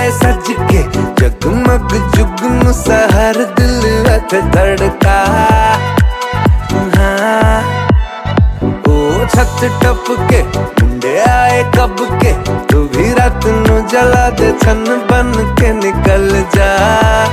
आए सज के, जगमग जुगनू सहर दिल अथ धड़का। हाँ ओ छत टप के मुंडे आए कब के, तू भी रात नू जला दे छन बन के निकल जा।